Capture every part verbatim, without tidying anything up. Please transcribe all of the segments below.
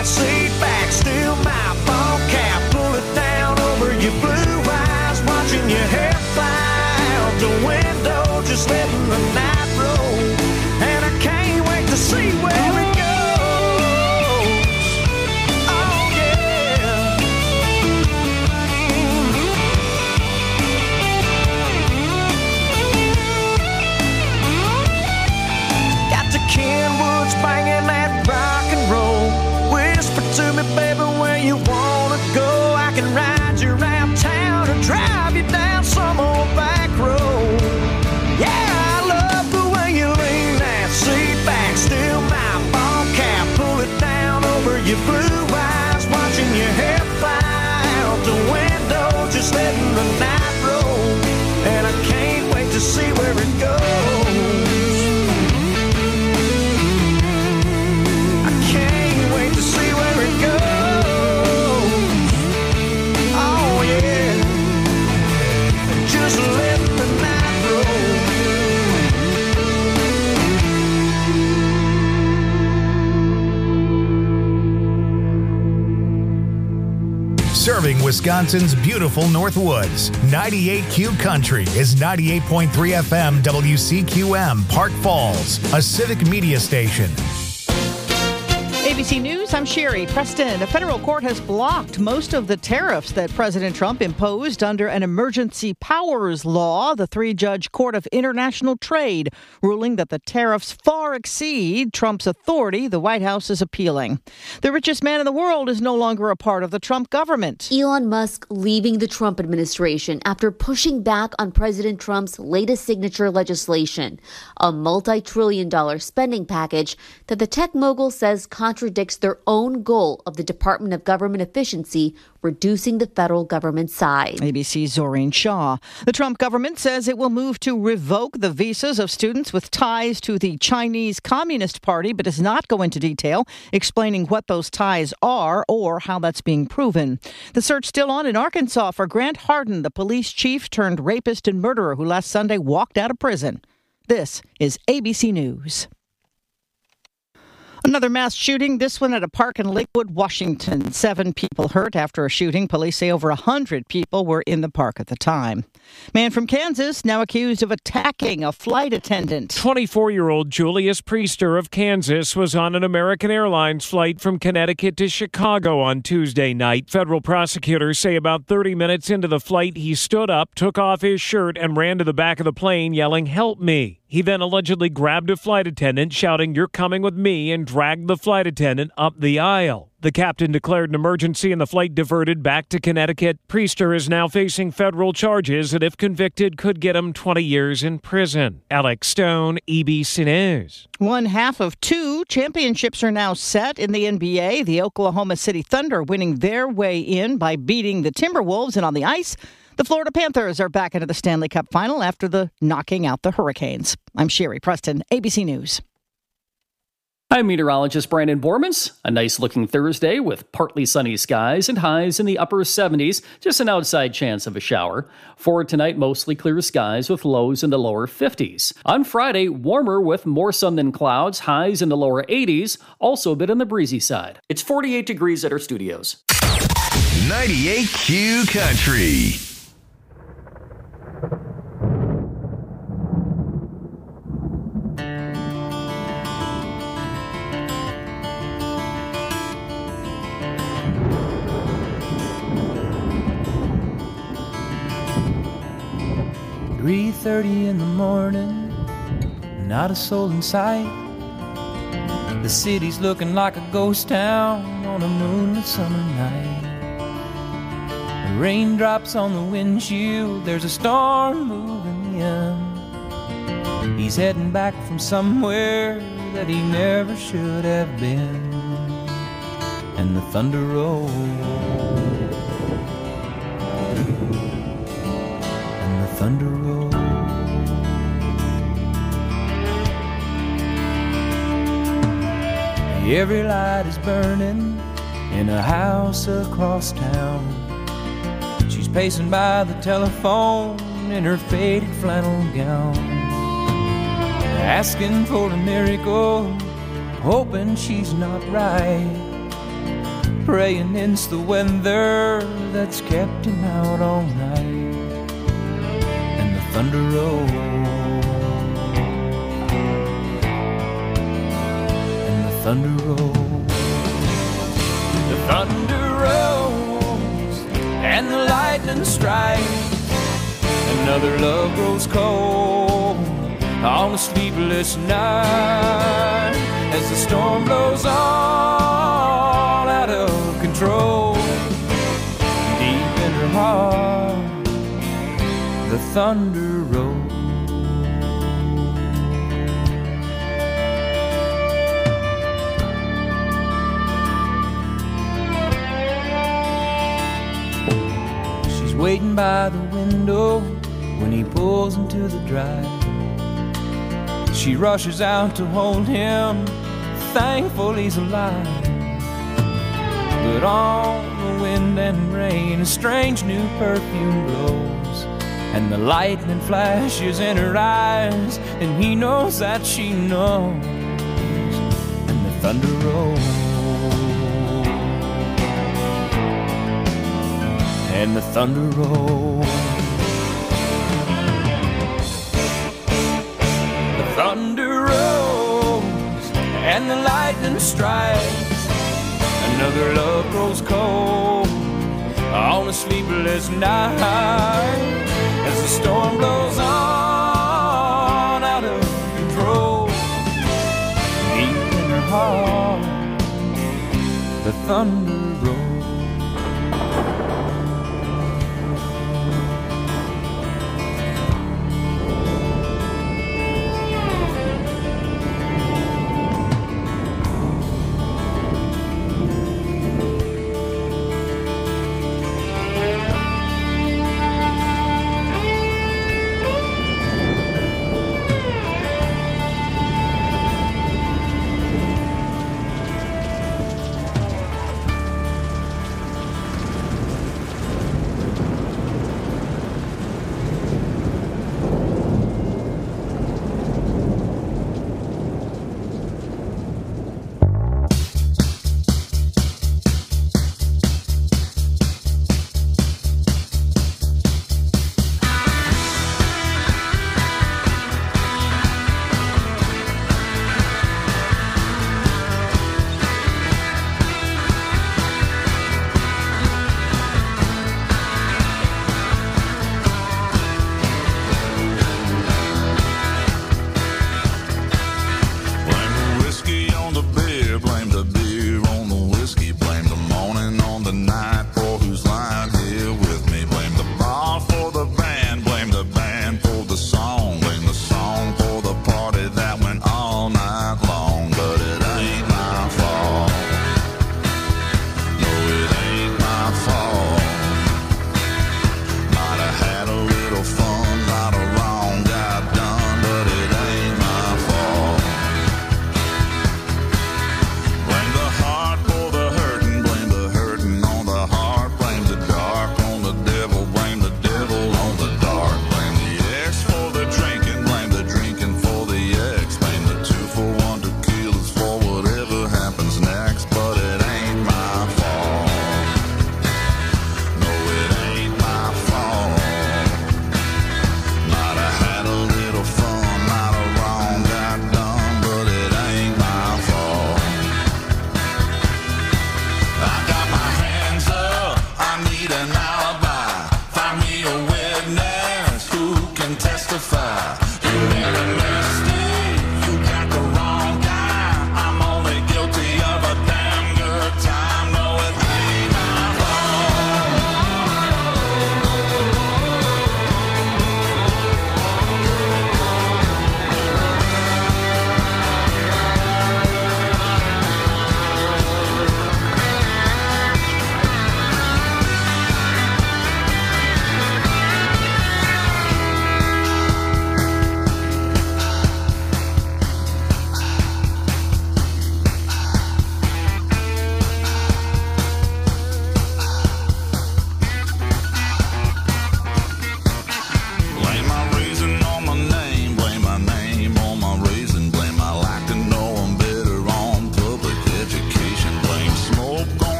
that seat back, still my ball cap, pull it down over your blue eyes, watching your hair fly out the window, just letting the night roll, and I can't wait to see where it goes. Oh yeah. Got the Kenwoods banging that rock and roll. Whisper to me, baby, where you wanna go. I can ride you around town or drive you down some old back road. Yeah, I love the way you lean that seat back, still my ball cap, pull it down over your blue eyes, watching your hair fly out the window, just letting the night roll, and I can't wait to see where it goes. I can't wait to see where it goes. Oh yeah, just let the night roll. Serving Wisconsin's beautiful Northwoods. ninety-eight Q Country is ninety-eight point three F M W C Q M, Park Falls, a civic media station. A B C News, I'm Sherry Preston. A federal court has blocked most of the tariffs that President Trump imposed under an emergency powers law. The three-judge Court of International Trade ruling that the tariffs far exceed Trump's authority. The White House is appealing. The richest man in the world is no longer a part of the Trump government. Elon Musk leaving the Trump administration after pushing back on President Trump's latest signature legislation, a multi-trillion dollar spending package that the tech mogul says contradicts their own goal of the Department of Government Efficiency, reducing the federal government size. A B C's Zoreen Shaw. The Trump government says it will move to revoke the visas of students with ties to the Chinese Communist Party, but does not go into detail explaining what those ties are or how that's being proven. The search still on in Arkansas for Grant Hardin, the police chief turned rapist and murderer who last Sunday walked out of prison. This is A B C News. Another mass shooting, this one at a park in Lakewood, Washington. Seven people hurt after a shooting. Police say over one hundred people were in the park at the time. Man from Kansas now accused of attacking a flight attendant. twenty-four-year-old Julius Priester of Kansas was on an American Airlines flight from Connecticut to Chicago on Tuesday night. Federal prosecutors say about thirty minutes into the flight, he stood up, took off his shirt, and ran to the back of the plane yelling, "Help me." He then allegedly grabbed a flight attendant, shouting, "You're coming with me," and dragged the flight attendant up the aisle. The captain declared an emergency and the flight diverted back to Connecticut. Priester is now facing federal charges that, if convicted, could get him twenty years in prison. Alex Stone, A B C News. One half of two championships are now set in the N B A. The Oklahoma City Thunder winning their way in by beating the Timberwolves, and on the ice, the Florida Panthers are back into the Stanley Cup final after the knocking out the Hurricanes. I'm Sherry Preston, A B C News. I'm meteorologist Brandon Bormans. A nice-looking Thursday with partly sunny skies and highs in the upper seventies, just an outside chance of a shower. For tonight, mostly clear skies with lows in the lower fifties. On Friday, warmer with more sun than clouds, highs in the lower eighties, also a bit on the breezy side. It's forty-eight degrees at our studios. ninety-eight Q Country. three thirty in the morning, not a soul in sight. The city's looking like a ghost town on a moonlit summer night. The raindrops on the windshield, there's a storm moving in. He's heading back from somewhere that he never should have been. And the thunder rolls, and the thunder rolls. Every light is burning in a house across town. She's pacing by the telephone in her faded flannel gown, asking for a miracle, hoping she's not right. praying it's the weather that's kept him out all night. And the thunder rolls, and the thunder rolls, the thunder rolls, and the lightning strikes. Another love grows cold on a sleepless night as the storm blows all out of control. Deep in her heart, the thunder rolls. She's waiting by the window when he pulls into the drive. She rushes out to hold him, thankful he's alive. But on the wind and rain, a strange new perfume blows, and the lightning flashes in her eyes, and he knows that she knows. And the thunder rolls, and the thunder rolls. Thunder rolls and the lightning strikes. Another love grows cold on a sleepless night as the storm blows on out of control. Deep in her heart, the thunder rolls.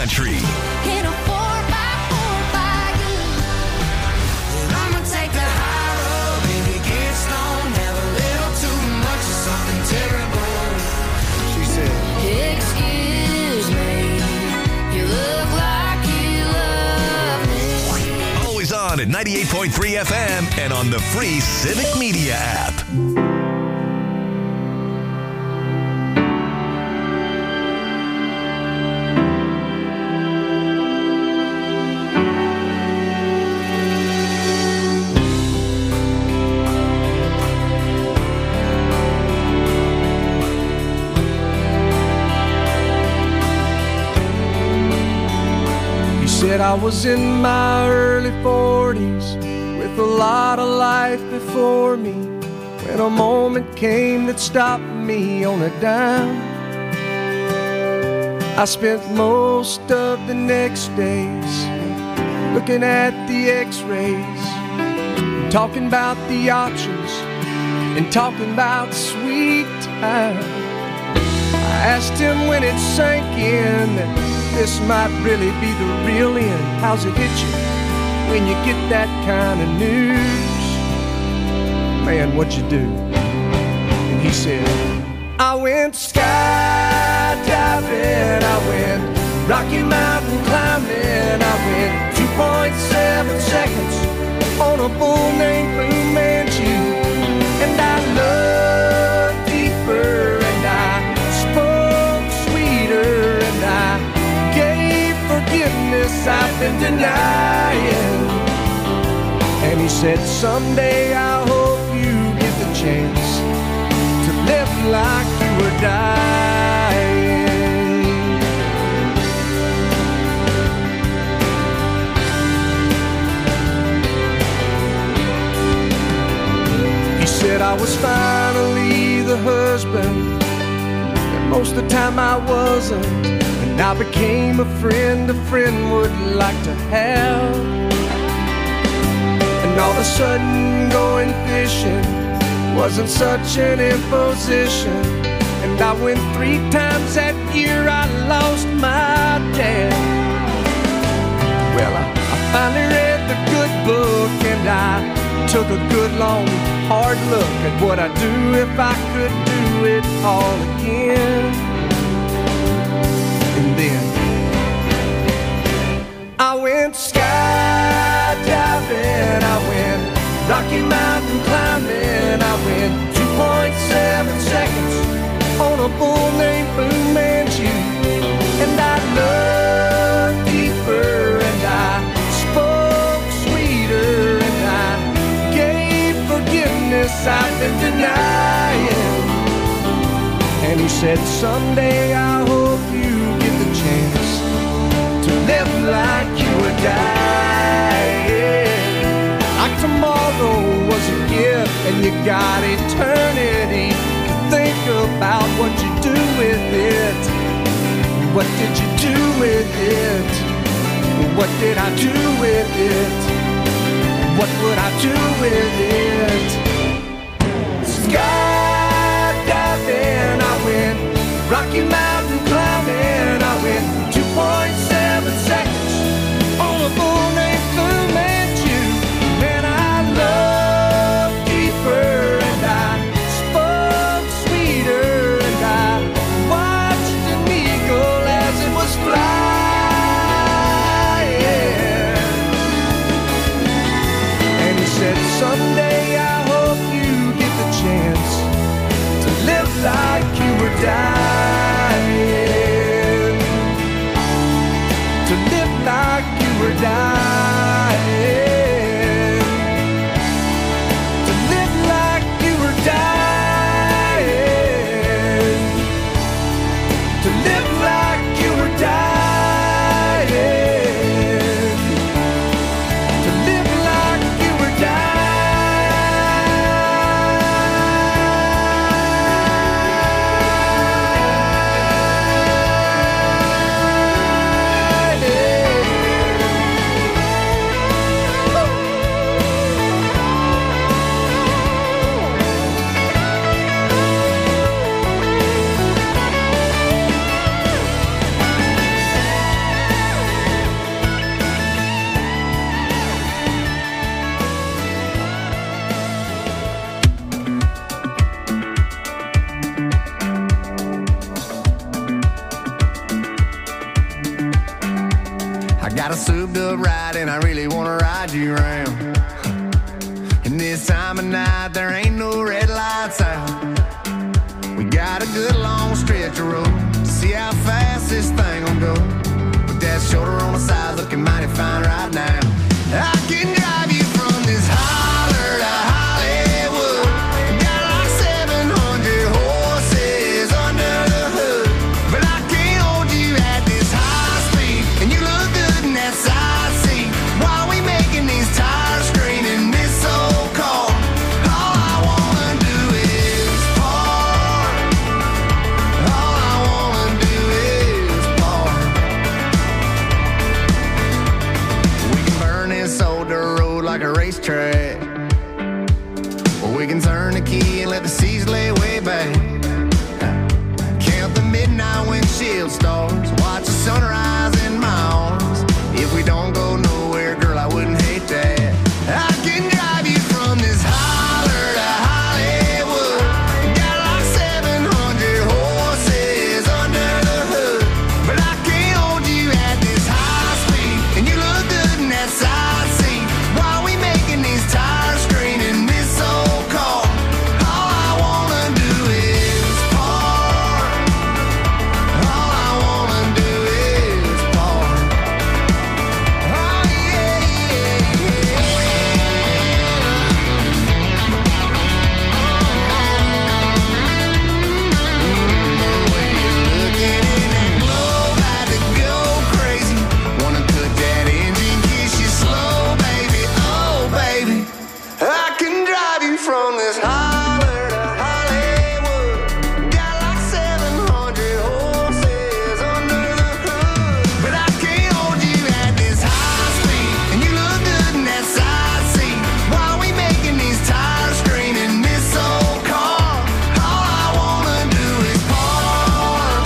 Country. In a four by four by you. And I'ma take the high road, baby, get stoned, have a little too much of something terrible. She said, Excuse me, you look like you love me. Always on at ninety-eight point three F M and on the free Civic Media app. said I was in my early forties with a lot of life before me when a moment came that stopped me on a dime. I spent most of the next days looking at the x-rays, talking about the options and talking about sweet time. I asked him when it sank in that this might really be the real end. How's it hit you when you get that kind of news? Man, what'd you do? And he said, I went skydiving, I went Rocky Mountain climbing, I went two point seven seconds on a bull named Blue Manchu. And I loved deeper, and I spoke sweeter, and I forgiveness I've been denying. And he said, someday I hope you get the chance to live like you were dying. He said I was finally the husband that most of the time I wasn't. And I became a friend a friend would like to have. And all of a sudden going fishing wasn't such an imposition. And I went three times that year, I lost my dad. Well, I, I finally read the good book, and I took a good long hard look at what I'd do if I could do it all again. And then I went skydiving, I went Rocky Mountain climbing, I went two point seven seconds on a bull named Blue Manchu. And I loved deeper, and I spoke sweeter, and I gave forgiveness I've been denying. And he said, someday I hope you get the chance to live like you were dying. Like tomorrow was a gift and you got eternity to think about what you do with it. What did you do with it? What did I do with it? What would I do with it? Skydiving, I went Rocky Mountain climbing, I went two point seven seconds on a bull named Blue Manchu. Man, I loved deeper, and I spoke sweeter, and I watched an eagle as it was flying. And he said, someday I hope you get the chance to live like you were dying, to live like you were dying, to live like you were dying, to live like you were dying, to live like you were dying. Got a souped up ride and I really wanna ride you around. And this time of night there ain't no red lights out. We got a good long stretch of road to see how fast this thing will go. With that shoulder on the side looking mighty fine right now. I can drive you from this holler to Hollywood. Got like seven hundred horses under the hood. But I can't hold you at this high speed. And you look good in that side seat. While we making these tires scream in this old car. All I wanna do is park. All I wanna do is park. We can burn this old dirt road like a racetrack. Or we can turn the key and let the seas lay way back. Count the midnight windshield stars. Watch the sunrise in my arms. If we don't go nowhere, girl, I wouldn't hate that. I can drive you from this holler to Hollywood. Got like seven hundred horses under the hood. But I can't hold you at this high speed. And you look good in that side seat. While we making these tires scream in this old car. All I wanna do is park. All I wanna do is park. Oh yeah, yeah, yeah. The way you're looking in that glow, about to go crazy. Wanna cut that engine, kiss you slow, baby. Oh, baby. I can drive you from this holler to Hollywood. Got like seven hundred horses under the hood. But I can't hold you at this high speed. And you look good in that side seat. While we making these tires scream in this old car. All I wanna do is park.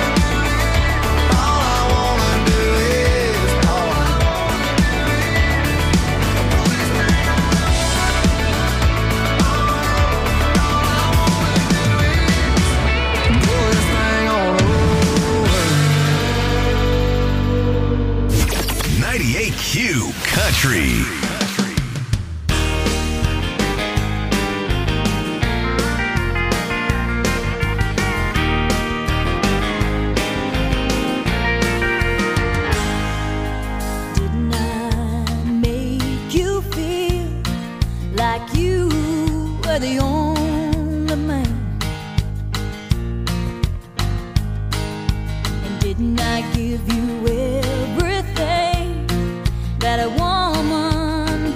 All I wanna do is park. Pull this thing on over. ninety-eight Q Country. Didn't I make you feel like you were the only man? And didn't I give you everything that a woman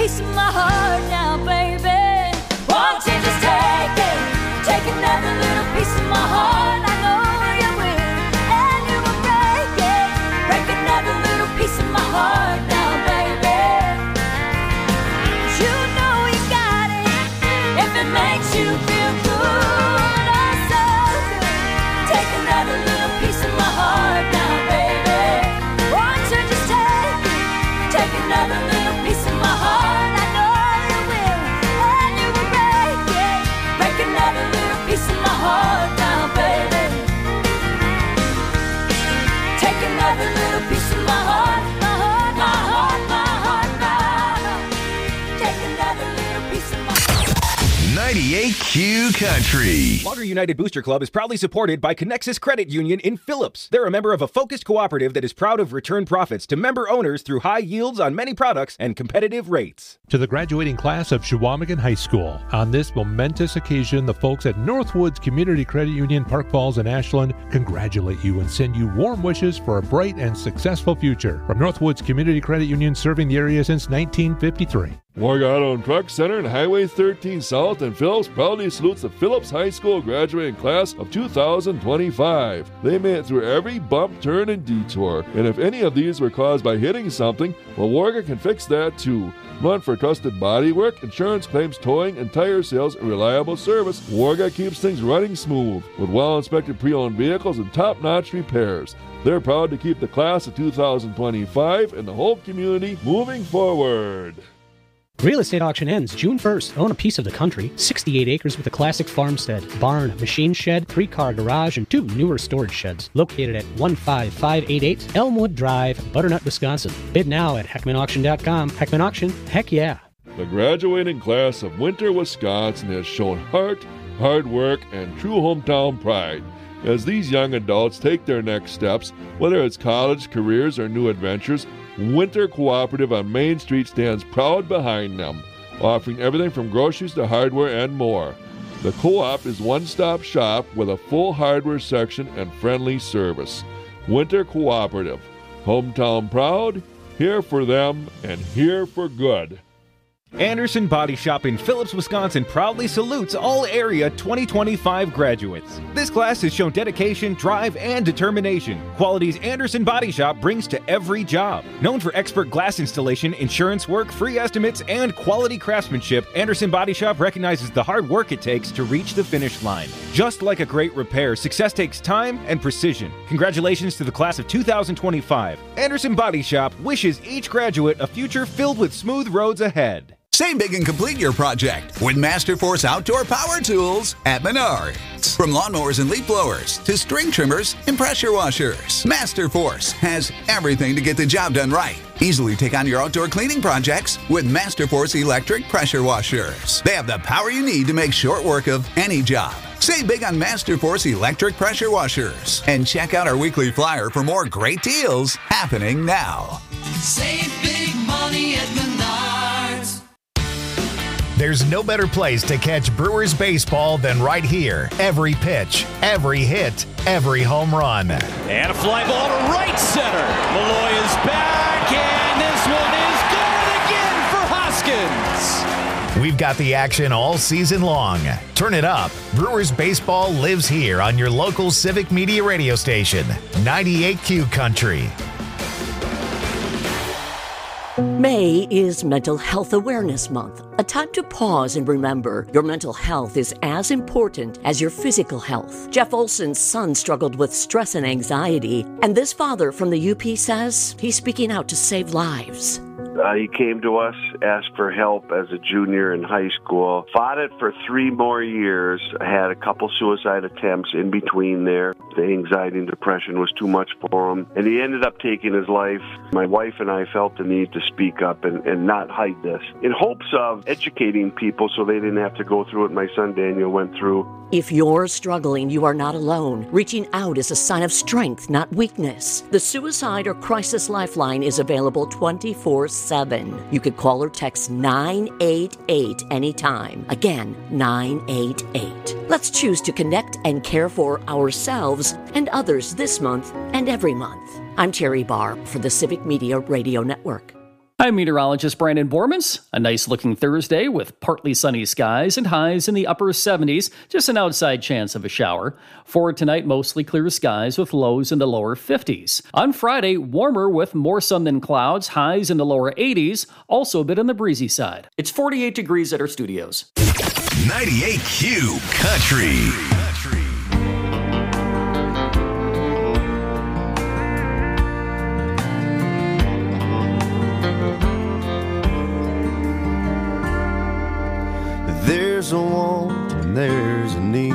piece of my heart now, baby. Won't you just take it? Take another little piece of my heart. I know you will, and you will break it. Break another little piece of my heart now, baby. You know you got it if it makes you feel good. Oh, so good. Take another little piece of my heart now, baby. Won't you just take it? Take another little piece of my heart. I know you will, and you will break it. Break another little piece of my heart now, baby. Take another little piece of my heart, my heart, my heart, my heart, my heart. Take another little piece of my heart. ninety-eight Q Country. Logger United Booster Club is proudly supported by Connexus Credit Union in Phillips. They're a member of a focused cooperative that is proud of return profits to member owners through high yields on many products and competitive rates. To the graduating class of Chequamegon High School, on this momentous occasion, the folks at Northwoods Community Credit Union, Park Falls, and Ashland congratulate you and send you warm wishes for a bright and successful future. From Northwoods Community Credit Union, serving the area since nineteen fifty-three. Morgan Auto and Truck Center and Highway thirteen South and Phillips proudly salutes the Phillips High School graduating class of two thousand twenty-five. They made it through every bump, turn, and detour, and if any of these were caused by hitting something, well, Warga can fix that too. Run for trusted bodywork, insurance claims, towing, and tire sales, and reliable service. Warga keeps things running smooth with well-inspected pre-owned vehicles and top-notch repairs. They're proud to keep the class of two thousand twenty-five and the whole community moving forward. Real estate auction ends June first. Own a piece of the country. sixty-eight acres with a classic farmstead, barn, machine shed, three-car garage, and two newer storage sheds. Located at one five five eight eight Elmwood Drive, Butternut, Wisconsin. Bid now at heckman auction dot com. Heckman Auction, heck yeah. The graduating class of Winter, Wisconsin has shown heart, hard work, and true hometown pride. As these young adults take their next steps, whether it's college, careers, or new adventures, Winter Cooperative on Main Street stands proud behind them, offering everything from groceries to hardware and more. The co-op is one-stop shop with a full hardware section and friendly service. Winter Cooperative, hometown proud, here for them, and here for good. Anderson Body Shop in Phillips, Wisconsin proudly salutes all area twenty twenty-five graduates. This class has shown dedication, drive, and determination. Qualities Anderson Body Shop brings to every job. Known for expert glass installation, insurance work, free estimates, and quality craftsmanship, Anderson Body Shop recognizes the hard work it takes to reach the finish line. Just like a great repair, success takes time and precision. Congratulations to the class of two thousand twenty-five. Anderson Body Shop wishes each graduate a future filled with smooth roads ahead. Save big and complete your project with Masterforce Outdoor Power Tools at Menards. From lawnmowers and leaf blowers to string trimmers and pressure washers, Masterforce has everything to get the job done right. Easily take on your outdoor cleaning projects with Masterforce electric pressure washers. They have the power you need to make short work of any job. Save big on Masterforce electric pressure washers. And check out our weekly flyer for more great deals happening now. Save big money at Menards. There's no better place to catch Brewers baseball than right here. Every pitch, every hit, every home run. And a fly ball to right center. Malloy is back, and this one is gone again for Hoskins. We've got the action all season long. Turn it up. Brewers baseball lives here on your local Civic Media radio station, ninety-eight Q Country. May is Mental Health Awareness Month, a time to pause and remember your mental health is as important as your physical health. Jeff Olson's son struggled with stress and anxiety, and this father from the U P says he's speaking out to save lives. Uh, he came to us, asked for help as a junior in high school, fought it for three more years, had a couple suicide attempts in between there. The anxiety and depression was too much for him, and he ended up taking his life. My wife and I felt the need to speak up and, and not hide this, in hopes of educating people so they didn't have to go through what my son Daniel went through. If you're struggling, you are not alone. Reaching out is a sign of strength, not weakness. The Suicide or Crisis Lifeline is available twenty-four seven. You could call or text nine eight eight anytime. Again, nine eight eight. Let's choose to connect and care for ourselves and others this month and every month. I'm Terry Barr for the Civic Media Radio Network. I'm meteorologist Brandon Bormans. A nice looking Thursday with partly sunny skies and highs in the upper seventies, just an outside chance of a shower. For tonight, mostly clear skies with lows in the lower fifties. On Friday, warmer with more sun than clouds, highs in the lower eighties, also a bit on the breezy side. It's forty-eight degrees at our studios. ninety-eight Q Country. There's a want and there's a need.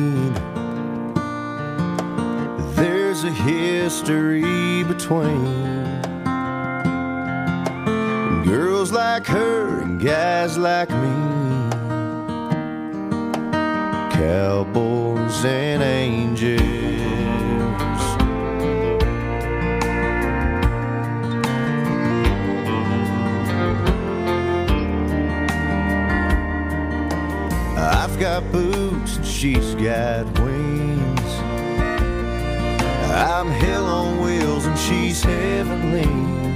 There's a history between girls like her and guys like me, cowboys and angels. I've got boots and she's got wings. I'm hell on wheels and she's heavenly.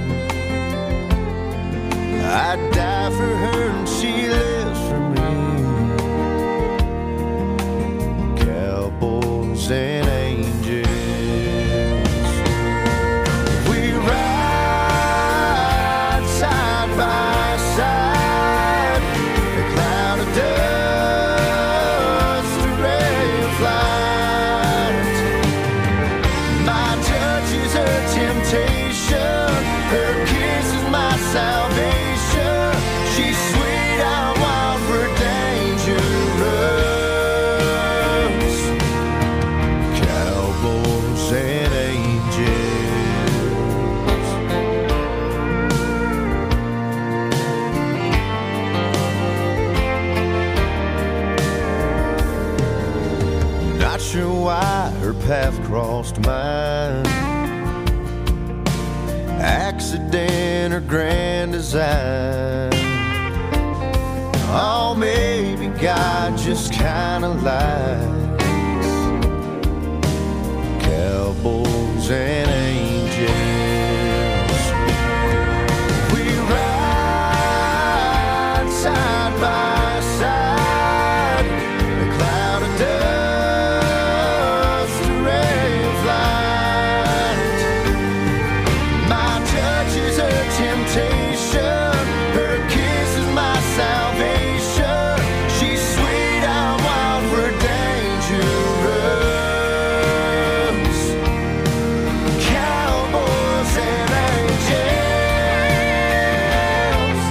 I'd die for her and she lives for me. Cowboys and angels. We ride side by side. A cloud of dust, a ray of light. My touch is her temptation. Her kiss is my salvation. She's sweet, I'm wild, we're dangerous. Cowboys and angels. Not sure why her path crossed mine. Accident or grand design. Oh, maybe God just kinda lies. Cowboys and angels. We ride side by side. A cloud of dust, a ray of light. My touch is her temptation. Her kiss is my salvation. She's sweet, I'm wild, we're dangerous. Cowboys and angels.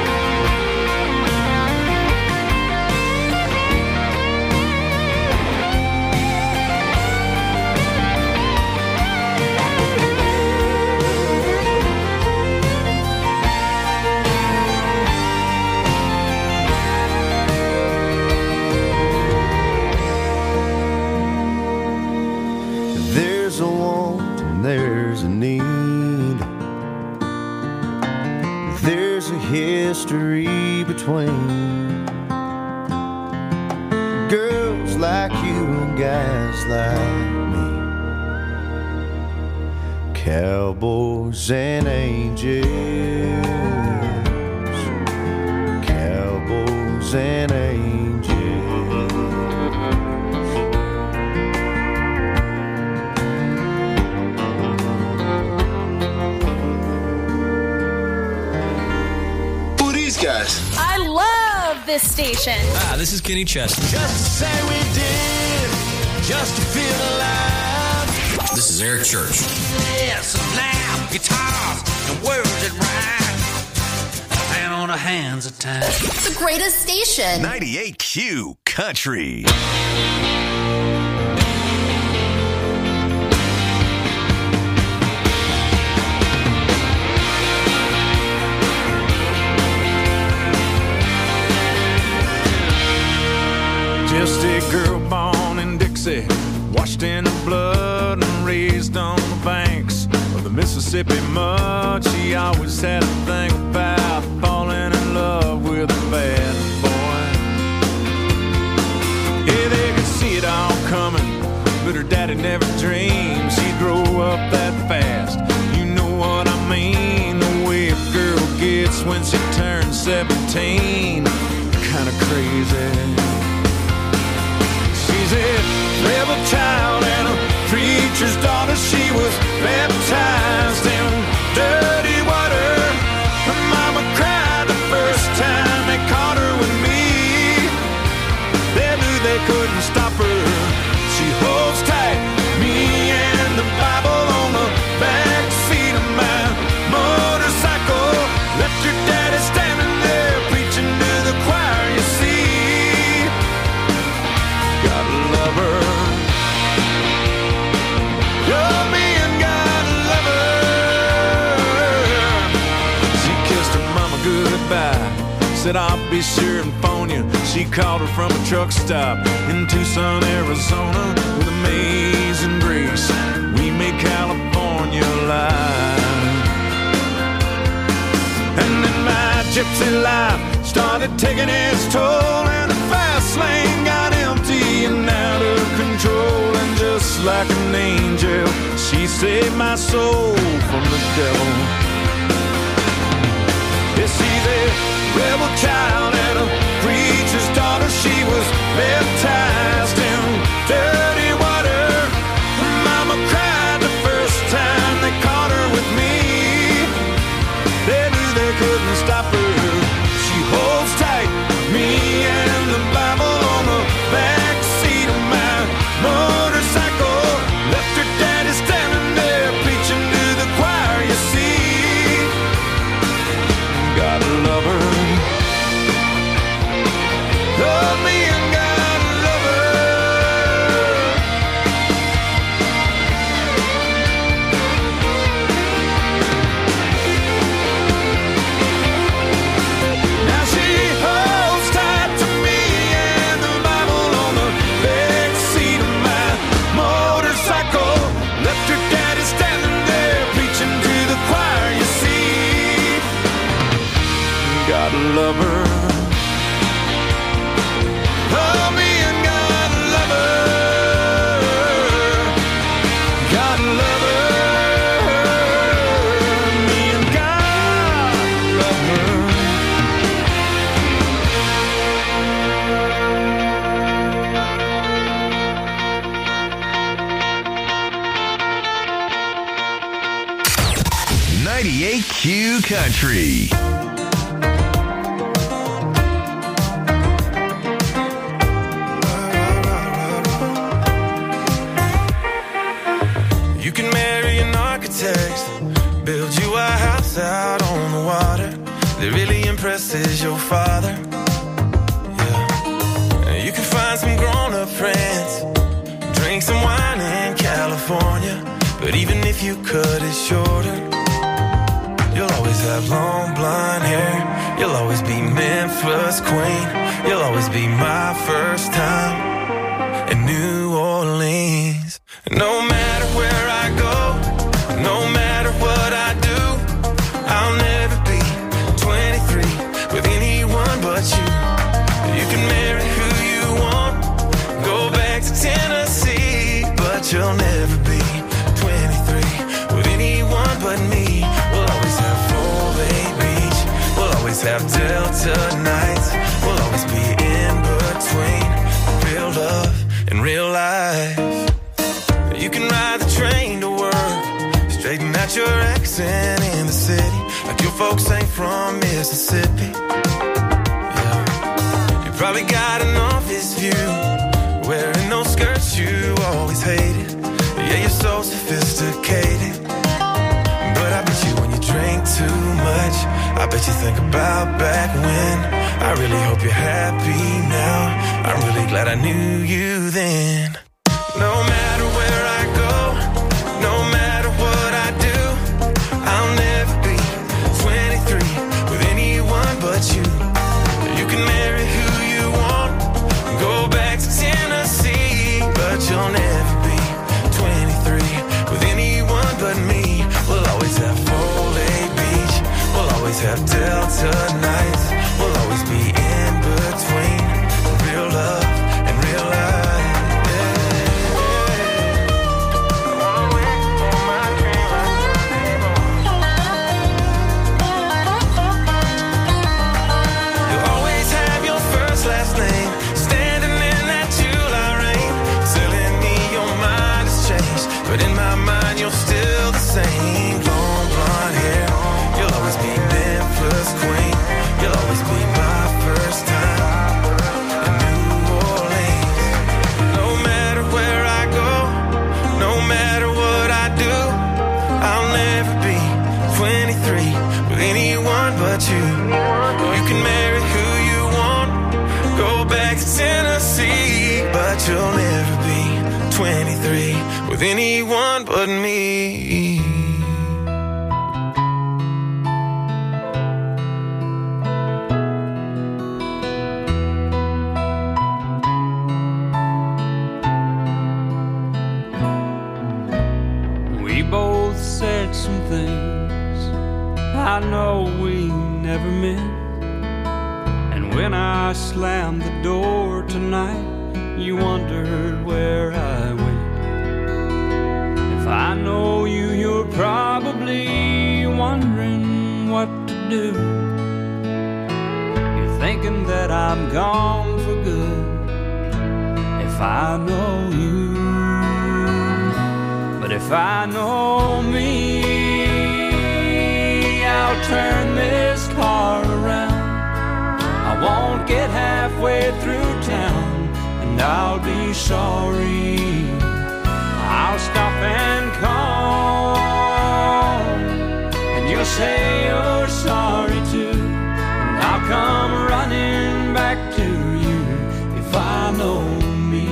There's a want and there's a need. There's a history between girls like you and guys like me. Cowboys and angels. Cowboys and angels. Guys. I love this station. Ah, this is Kenny Chesney. Just to say we did, just to feel alive. This is Eric Church. Yes, now, guitars and words that rhyme. And on the hands of time. The greatest station. ninety-eight Q Country. Just a girl born in Dixie, washed in the blood and raised on the banks of the Mississippi mud. She always had a thing about falling in love with a bad boy. Yeah, they could see it all coming, but her daddy never dreamed she'd grow up that fast. You know what I mean, the way a girl gets mean, kinda crazy. She's a rebel child and a preacher's daughter. She was baptized in dirty water. Her mama cried the first time they caught her with me. They knew they couldn't stop her. She holds tight, me and the Bible on the back seat of my motorcycle. Left your daddy standing there preaching to the choir, you see. Gotta love her. Love me and gotta love her. She kissed her mama goodbye, said I'll be sure and phone you. She called her from a truck stop in Tucson, Arizona. With amazing grace, we made California live. And then my gypsy life started taking its toll, and the fast lane got empty and out of control. And just like an angel, she saved my soul from the devil. Yeah, she's a rebel child and a preacher's daughter. She was baptized in dirty water. Her mama cried the first time they caught her with me. They knew they couldn't stop her. She holds tight, me and the Bible on the back seat of my motorcycle. Left her daddy standing there preaching to the choir, you see. Gotta love her. Love me and gotta love her. Now she holds tight to me and the Bible on the back seat of my motorcycle. Left her daddy standing there preaching to the choir, you see. Gotta love her. Love me and gotta love her. Gotta love her. Me and gotta love her. ninety-eight Q Country. You can marry an architect, build you a house out on the water that really impresses your father. Yeah. You can find some grown-up friends, drink some wine in California, but even if you cut it shorter, you'll always have long blonde hair. You'll always be Memphis queen. You'll always be my first time in New Orleans. No matter where I go, no matter what I do, I'll never be twenty-three with anyone but you. You can marry who you want, go back to Tennessee, but you'll never be twenty-three with anyone but me. We'll always have Full Bay Beach, we'll always have Delta nights, we'll always be in between real love and real life. You can ride the train to work, straighten out your accent in the city, like your folks ain't from Mississippi. Yeah. You probably got an office view, wearing those skirts you always hated. Yeah, you're so sophisticated, but I bet you when you drink too much, I bet you think about back when. I really hope you're happy now. I'm really glad I knew you then. No matter where I go, no matter what I do, I'll never be twenty-three with anyone but you. You can marry who you want, go back to Tennessee, but you'll never be twenty-three with anyone but me. We'll always have Full Bay Beach, we'll always have Delta nights, we'll always be in between real love and real life. Yeah. that you'll never be twenty-three with anyone but me. We both said some things I know we never meant. And when I slammed the door tonight, you wondered where I went. If I know you, you're probably wondering what to do. You're thinking that I'm gone for good. If I know you, but if I know me, I'll turn this car around. I won't get halfway through town, and I'll be sorry. I'll stop and call, and you'll say you're sorry too. And I'll come running back to you if I know me.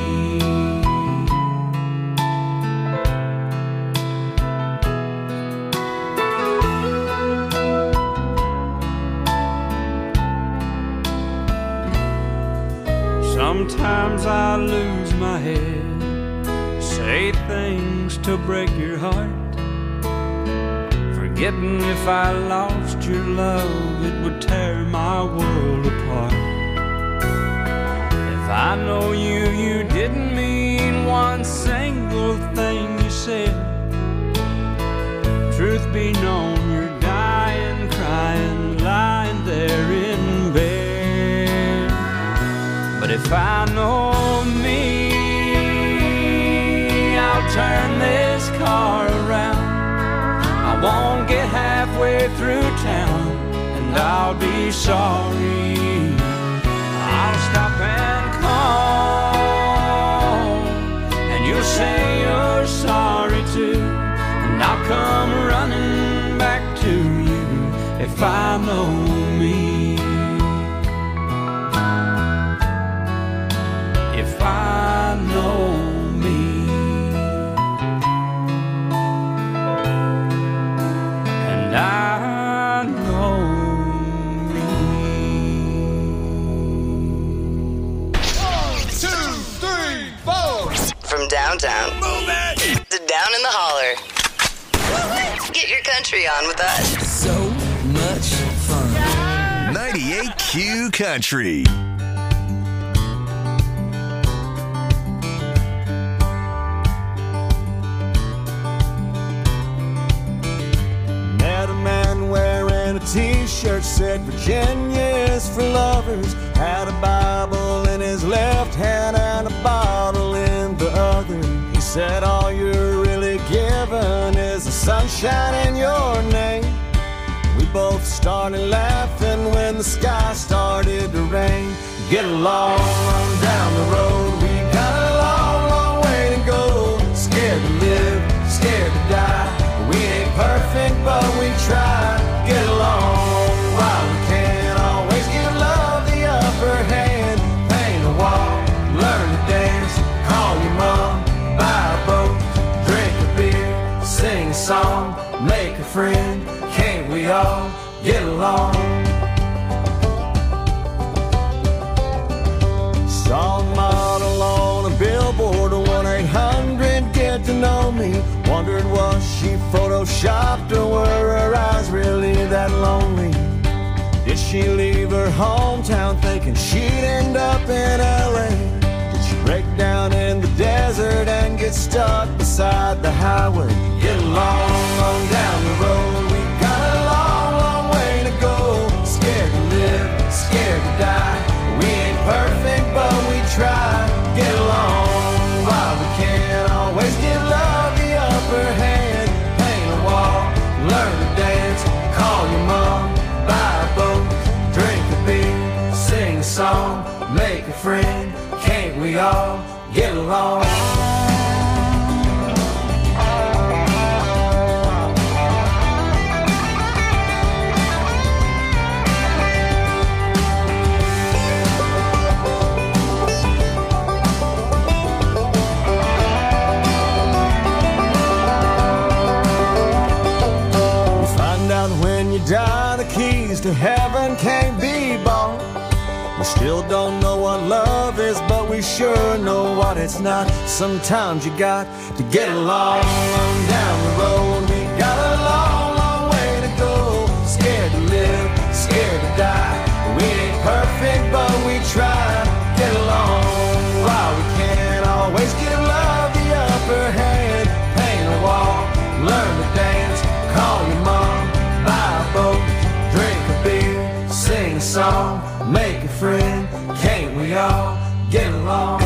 Sometimes I lose my head, say things to break your heart, forgetting if I lost your love, it would tear my world apart. If I know you, you didn't mean one single thing you said. Truth be known, you're dying, crying, lying there in bed. But if I know me, I'll turn this car around. I won't get halfway through town, and I'll be sorry. I'll stop and call, and you'll say you're sorry too. And I'll come running back to you if I know me. If I know me, and I know me. One, two, three, four. From downtown to down in the holler. Get your country on with us. So much fun. ninety-eight Q Country. Met a man wearing a t-shirt, said Virginia is for lovers. Had a Bible in his left hand and a bottle in the other. He said all you're really given is the sunshine in your name. We both started laughing when the sky started to rain. Get along on down the road, we got a long, long way to go. Scared to live, scared to die. We ain't perfect, but we try. Get along while we can. Always give love the upper hand. Paint a wall, learn to dance. Call your mom, buy a boat, drink a beer, sing a song, make a friend. Can't we all get along? Saw a model on a billboard, one eight hundred get to know me. Wondered was she photoshopped or were her eyes really that lonely? Did she leave her hometown thinking she'd end up in L A? Did she break down in the desert and get stuck beside the highway? Get along on down the road, we got a long, long way to go. Scared to live, scared to die. We ain't perfect, but we try. Get along while we can. Always give love the upper hand. Paint a wall, learn to dance. Call your mom, buy a boat, drink a beer, sing a song, make a friend. Can't we all get along? die, the keys to heaven can't be bought. We still don't know what love is, but we sure know what it's not. Sometimes you got to get along on down the road. We got a long, long way to go. Scared to live, scared to die. We ain't perfect, but we try. Get along while we can. Always give love the upper hand. Paint a wall, learn to dance. Call your mom, buy a boat, drink a beer, sing a song. Make a friend, can't we all get along?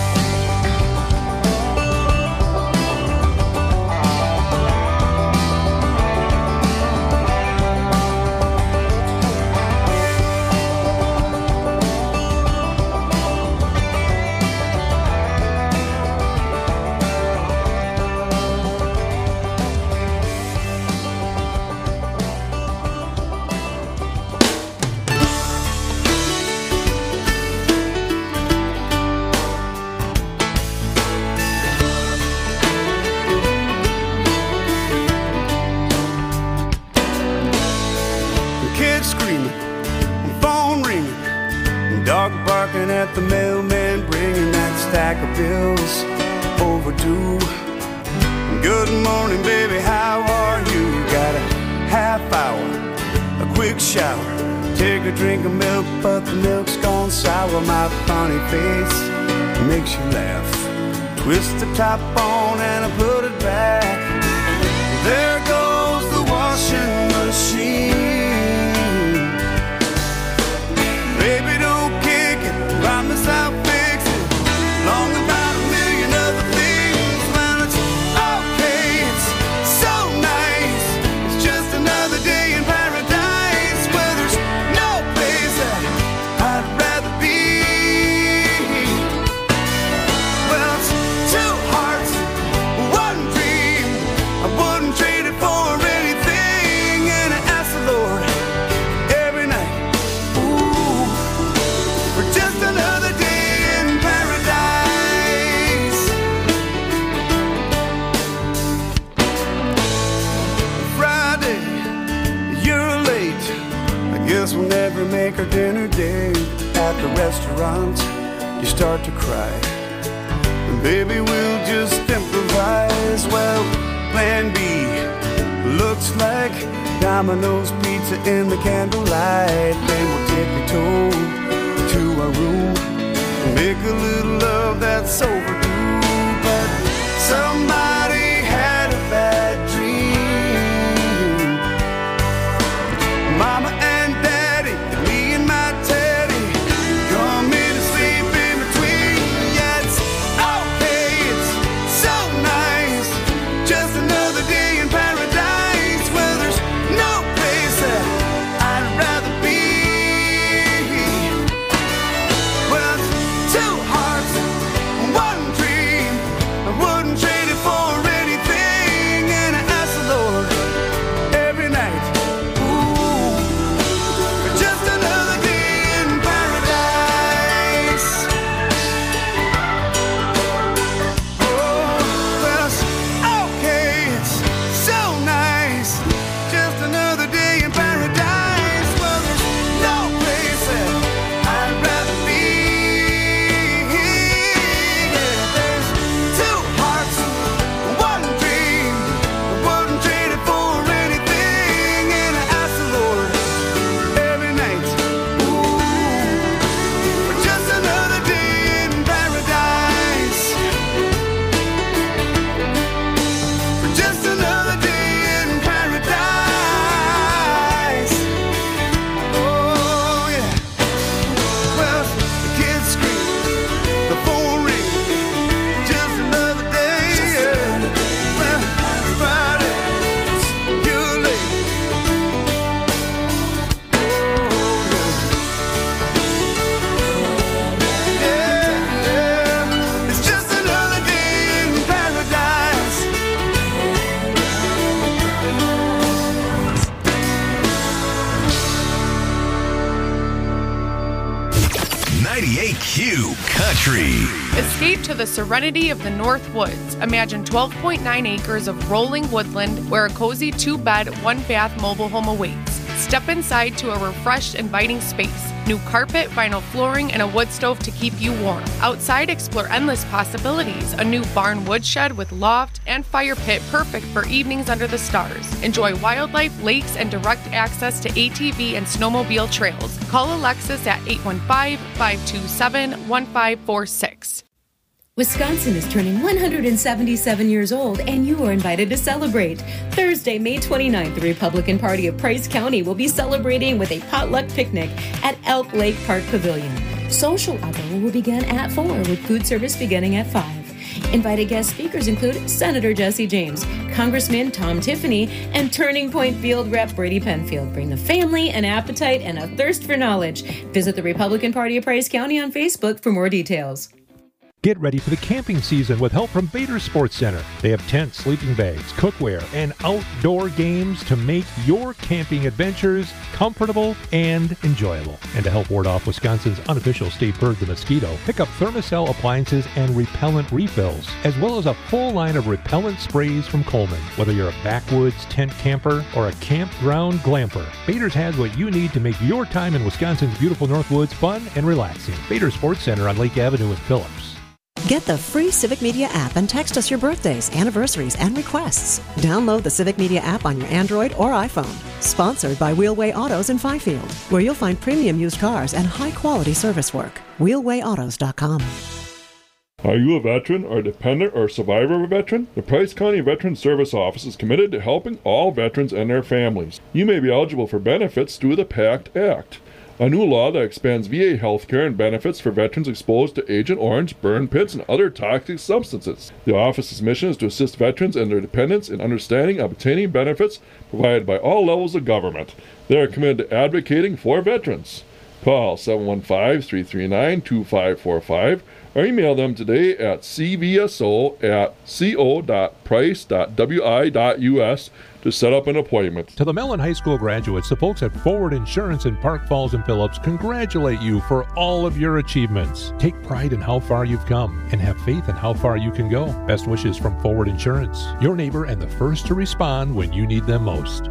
At the mailman bringing that stack of bills overdue. Good morning, baby, how are you? Got a half hour, a quick shower, take a drink of milk, but the milk's gone sour. My funny face makes you laugh. Twist the top on and I put it back. There goes the washing machine. Baby, don't kick it, promise I'll fix it. Long about a million other things. Well, it's okay, it's so nice. It's just another day in paradise where there's no place that I'd rather be. Well, it's two hearts, one dream. I wouldn't trade it for anything. And I ask the Lord every night, ooh, for just another day in paradise. Friday, you're late. I guess we'll never make our dinner date. At the restaurant, you start to cry. And baby, we'll just improvise. Well, plan B looks like Domino's pizza in the candlelight. Then we'll tippy-toe to our room and make a little love that's overdue. But somebody had a bad dream. Mama and Daddy, me and my Teddy, come in and sleep in between. Yeah, it's okay, it's so nice. Just another day in paradise where there's no place that I'd rather be. Well, it's two hearts, one dream. I wouldn't trade it for anything. And I ask the Lord every night, ooh, for just another day in paradise. Oh, well, it's okay, it's so nice. Just another day in paradise. Well, there's no place that I'd rather be. Yeah, there's two hearts, one dream. I wouldn't trade it for anything. And I ask the Lord every night, ooh, for just another day in paradise. For just another day in paradise. Oh, yeah. Well, the kids scream, the phone rings. Just another day, yeah. Well, it's Friday, you're late. Yeah, yeah. It's just another day in paradise. ninety-eight Q Country. Escape to the serenity of the North Woods. Imagine twelve point nine acres of rolling woodland where a cozy two-bed, one-bath mobile home awaits. Step inside to a refreshed, inviting space. New carpet, vinyl flooring, and a wood stove to keep you warm. Outside, explore endless possibilities. A new barn woodshed with loft and fire pit perfect for evenings under the stars. Enjoy wildlife, lakes, and direct access to A T V and snowmobile trails. Call Alexis at eight one five, five two seven, one five four six. Wisconsin is turning one hundred seventy-seven years old, and you are invited to celebrate. Thursday, May twenty-ninth, the Republican Party of Price County will be celebrating with a potluck picnic at Elk Lake Park Pavilion. Social hour will begin at four, with food service beginning at five. Invited guest speakers include Senator Jesse James, Congressman Tom Tiffany, and Turning Point Field Rep Brady Penfield. Bring the family, an appetite, and a thirst for knowledge. Visit the Republican Party of Price County on Facebook for more details. Get ready for the camping season with help from Bader Sports Center. They have tents, sleeping bags, cookware, and outdoor games to make your camping adventures comfortable and enjoyable. And to help ward off Wisconsin's unofficial state bird, the mosquito, pick up Thermacell appliances and repellent refills, as well as a full line of repellent sprays from Coleman. Whether you're a backwoods tent camper or a campground glamper, Bader's has what you need to make your time in Wisconsin's beautiful Northwoods fun and relaxing. Bader Sports Center on Lake Avenue in Phillips. Get the free Civic Media app and text us your birthdays, anniversaries, and requests. Download the Civic Media app on your Android or iPhone. Sponsored by Wheelway Autos in Fifield, where you'll find premium used cars and high-quality service work. wheelway autos dot com. Are you a veteran or dependent or survivor of a veteran? The Price County Veteran Service Office is committed to helping all veterans and their families. You may be eligible for benefits through the PACT Act, a new law that expands V A health care and benefits for veterans exposed to Agent Orange, burn pits, and other toxic substances. The office's mission is to assist veterans and their dependents in understanding and obtaining benefits provided by all levels of government. They are committed to advocating for veterans. Call seven one five, three three nine, two five four five or email them today at c v s o at co dot price dot w i dot u s to set up an appointment. To the Mellon High School graduates, the folks at Forward Insurance in Park Falls and Phillips congratulate you for all of your achievements. Take pride in how far you've come and have faith in how far you can go. Best wishes from Forward Insurance, your neighbor and the first to respond when you need them most.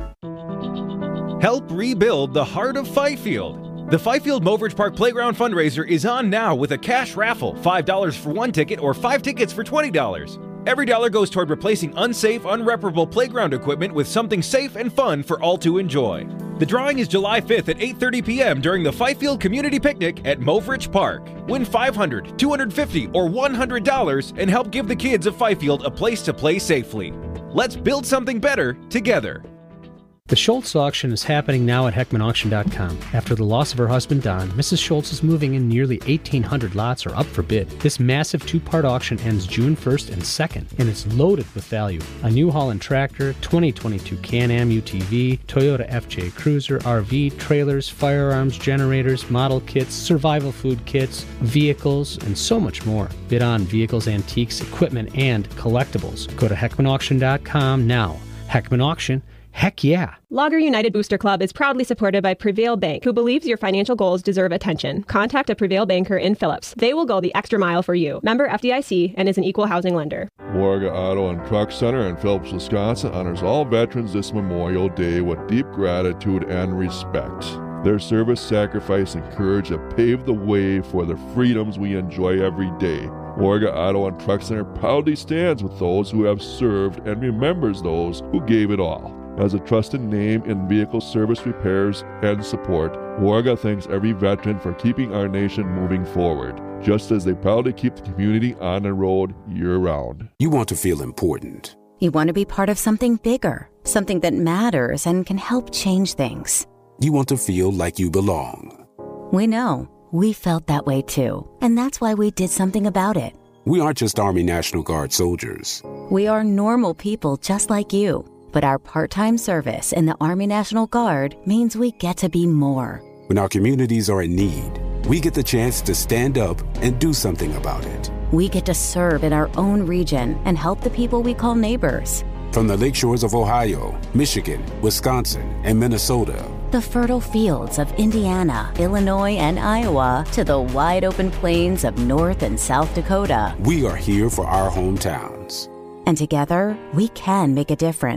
Help rebuild the heart of Fifield. The Fifield Mouveridge Park Playground fundraiser is on now with a cash raffle, five dollars for one ticket or five tickets for twenty dollars. Every dollar goes toward replacing unsafe, unreparable playground equipment with something safe and fun for all to enjoy. The drawing is July fifth at eight thirty p.m. during the Fifield Community Picnic at Mouveridge Park. Win five hundred dollars, two hundred fifty dollars, or one hundred dollars and help give the kids of Fifield a place to play safely. Let's build something better together. The Schultz auction is happening now at Heckman Auction dot com. After the loss of her husband Don, Missus Schultz is moving in. Nearly eighteen hundred lots are up for bid. This massive two-part auction ends June first and second, and it's loaded with value. A New Holland tractor, twenty twenty-two Can-Am U T V, Toyota F J Cruiser, R V, trailers, firearms, generators, model kits, survival food kits, vehicles, and so much more. Bid on vehicles, antiques, equipment, and collectibles. Go to Heckman Auction dot com now. Heckman Auction. Heck yeah. Logger United Booster Club is proudly supported by Prevail Bank, who believes your financial goals deserve attention. Contact a Prevail banker in Phillips. They will go the extra mile for you. Member F D I C and is an equal housing lender. Morga Auto and Truck Center in Phillips, Wisconsin honors all veterans this Memorial Day with deep gratitude and respect. Their service, sacrifice, and courage have paved the way for the freedoms we enjoy every day. Morga Auto and Truck Center proudly stands with those who have served and remembers those who gave it all. As a trusted name in vehicle service repairs and support, Morga thanks every veteran for keeping our nation moving forward, just as they proudly keep the community on the road year-round. You want to feel important. You want to be part of something bigger, something that matters and can help change things. You want to feel like you belong. We know. We felt that way too, and that's why we did something about it. We aren't just Army National Guard soldiers. We are normal people just like you. But our part-time service in the Army National Guard means we get to be more. When our communities are in need, we get the chance to stand up and do something about it. We get to serve in our own region and help the people we call neighbors. From the lake shores of Ohio, Michigan, Wisconsin, and Minnesota, the fertile fields of Indiana, Illinois, and Iowa, to the wide open plains of North and South Dakota, we are here for our hometowns. And together, we can make a difference.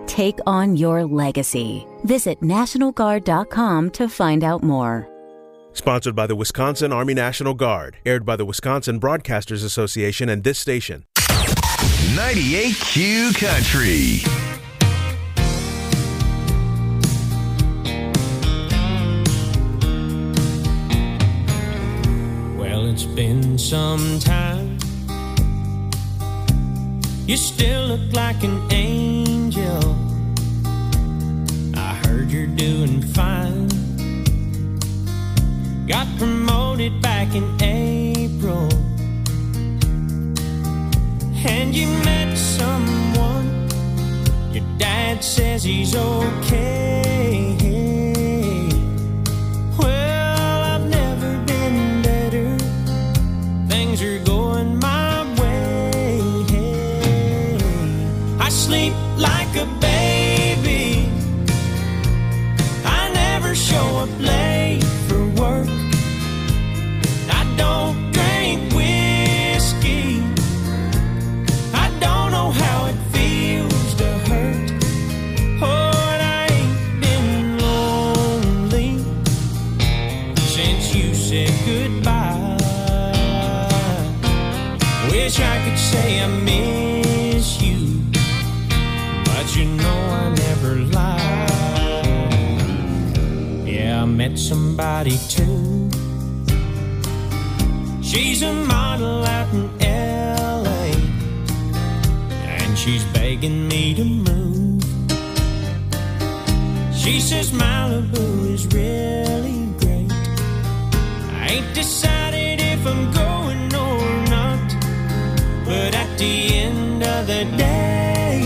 Take on your legacy. Visit National Guard dot com to find out more. Sponsored by the Wisconsin Army National Guard. Aired by the Wisconsin Broadcasters Association and this station. ninety-eight Q Country. Well, it's been some time. You still look like an angel. I heard you're doing fine. Got promoted back in April. And you met someone. Your dad says he's okay. Well, I've never been better. Things are going my way. I sleep like a baby. I never show up late for work. I don't drink whiskey. I don't know how it feels to hurt. Oh, and I ain't been lonely since you said goodbye. Wish I could say I miss you, but you know I never lie. Yeah, I met somebody too. She's a model out in L A, and she's begging me to move. She says Malibu is really great. I ain't decided if I'm going or not, but at the end of the day,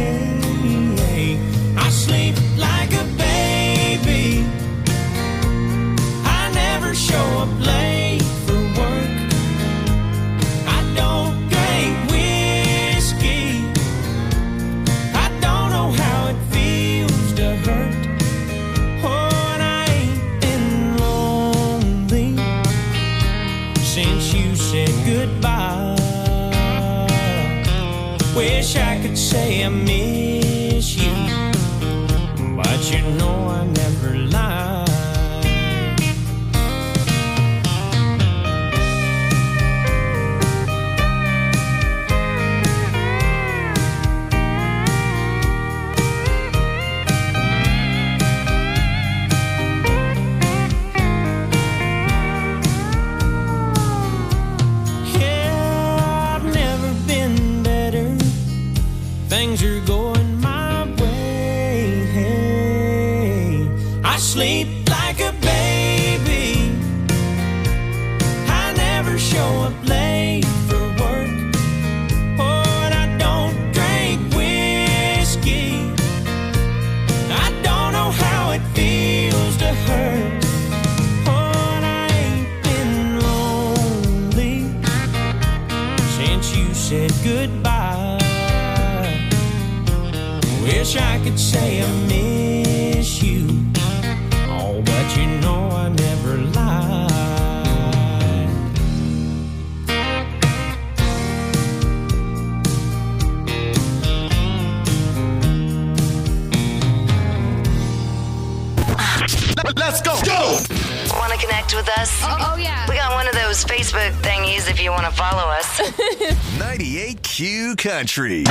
I sleep like a baby. I never show up late for work. I don't drink whiskey. I don't know how it feels to hurt. Oh, and I ain't been lonely since you said goodbye. Wish I could say I miss you, but you know I never lie. Yeah, I've never been better. Things are going my way. I sleep like a baby. I never show up late for work. Oh, and I don't drink whiskey. I don't know how it feels to hurt. Oh, and I ain't been lonely since you said goodbye. Wish I could say I miss you, oh, but you know I never lie. Let's go. Go. Want to connect with us? Oh, oh, yeah. We got one of those Facebook thingies if you want to follow us. ninety-eight Q Country.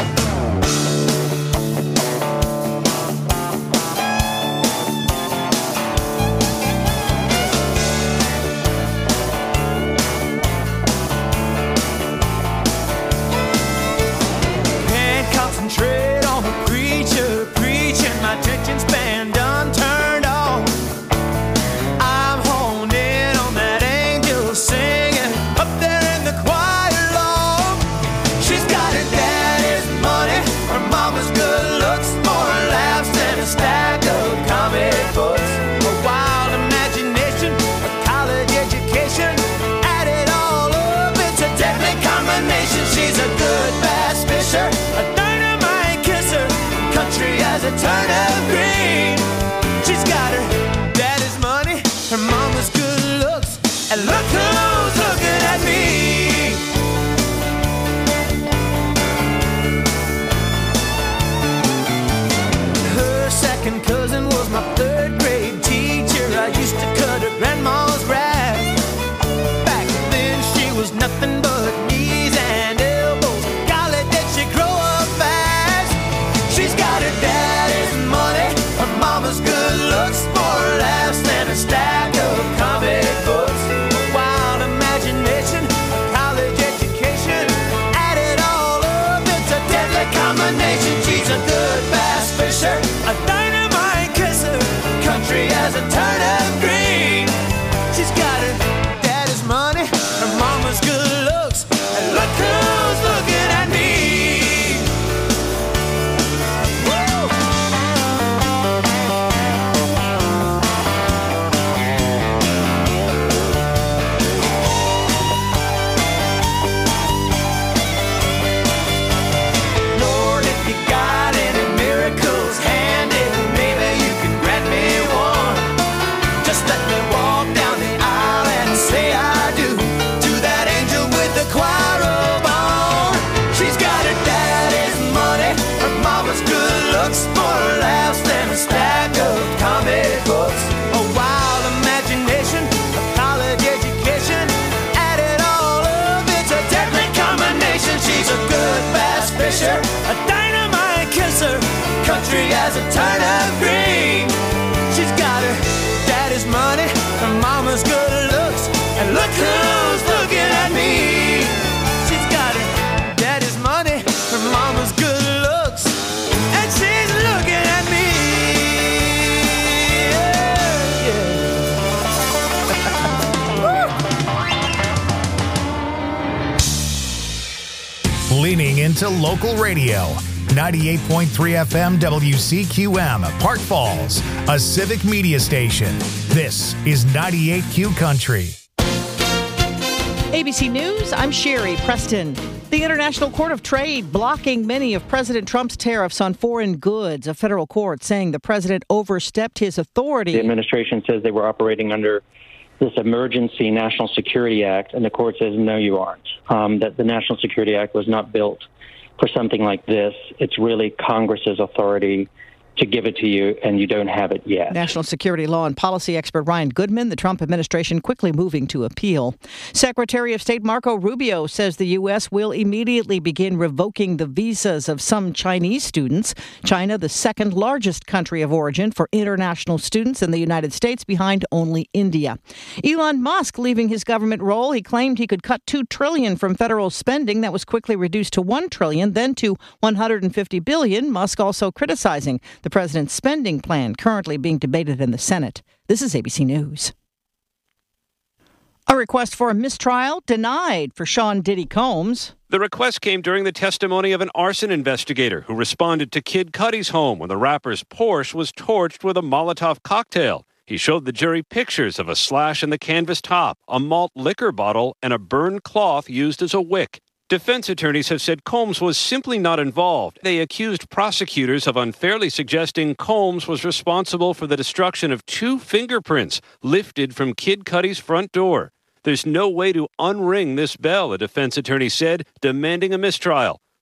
Can't concentrate on the preacher preaching. My attention span done turned off. I'm honed in on that angel singing up there in the choir loft. She's got her daddy's money, her mama's good looks, more laughs than a stack of comic books. A wild imagination, a college education, add it all up, it's a deadly combination. She's a good bass fisher, a dynamite kisser, country as a turnip green. She's got her daddy's money, her mama's good looks, and look who's looking at me. as a turnip green. She's got her daddy's money, her mama's good looks, and look who's looking at me. She's got her daddy's money, her mama's good looks, and she's looking at me. Yeah, yeah. Leaning into local radio. ninety-eight point three F M W C Q M, Park Falls, a civic media station. This is ninety-eight Q Country. A B C News, I'm Sherry Preston. The International Court of Trade blocking many of President Trump's tariffs on foreign goods. A federal court saying the president overstepped his authority. The administration says they were operating under this Emergency National Security Act, and the court says, no, you aren't. Um, that the National Security Act was not built for something like this. It's really Congress's authority to give it to you, and you don't have it yet. National security law and policy expert Ryan Goodman, the Trump administration quickly moving to appeal. Secretary of State Marco Rubio says the U S will immediately begin revoking the visas of some Chinese students. China, the second largest country of origin for international students in the United States, behind only India. Elon Musk leaving his government role. He claimed he could cut two trillion dollars from federal spending. That was quickly reduced to one trillion dollars, then to one hundred fifty billion dollars. Musk also criticizing the president's spending plan currently being debated in the Senate. This is A B C News. A request for a mistrial denied for Sean Diddy Combs. The request came during the testimony of an arson investigator who responded to Kid Cudi's home when the rapper's Porsche was torched with a Molotov cocktail. He showed the jury pictures of a slash in the canvas top, a malt liquor bottle, and a burned cloth used as a wick. Defense attorneys have said Combs was simply not involved. They accused prosecutors of unfairly suggesting Combs was responsible for the destruction of two fingerprints lifted from Kid Cudi's front door. There's no way to unring this bell, a defense attorney said, demanding a mistrial.